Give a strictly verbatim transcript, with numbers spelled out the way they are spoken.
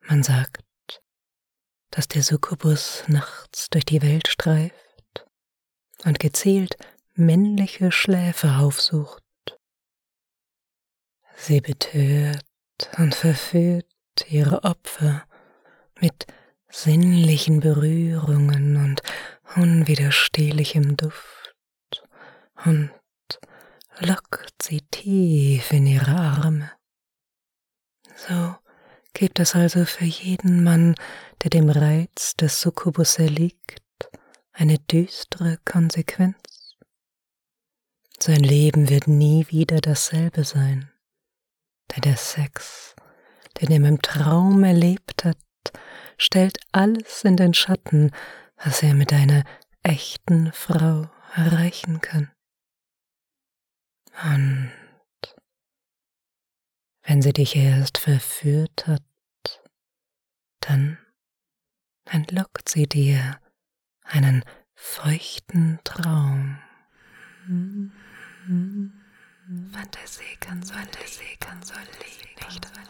Man sagt, dass der Succubus nachts durch die Welt streift und gezielt männliche Schläfer aufsucht. Sie betört und verführt ihre Opfer mit sinnlichen Berührungen und unwiderstehlichem Duft und lockt sie tief in ihre Arme. So gibt es also für jeden Mann, der dem Reiz des Succubus erliegt, eine düstere Konsequenz. Sein Leben wird nie wieder dasselbe sein, denn der Sex, den er im Traum erlebt hat, stellt alles in den Schatten, was er mit einer echten Frau erreichen kann. Und wenn sie dich erst verführt hat, dann entlockt sie dir einen feuchten Traum. Fantasie kann so Fantasie kann so nicht